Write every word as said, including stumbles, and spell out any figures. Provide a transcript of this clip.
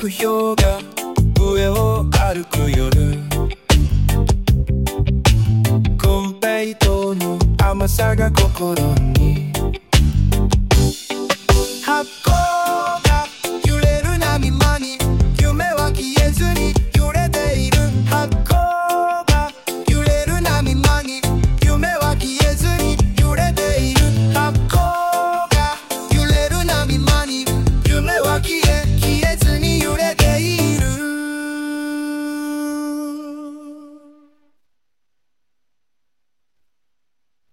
く氷が上を歩く夜、コンペイトーの甘さが心に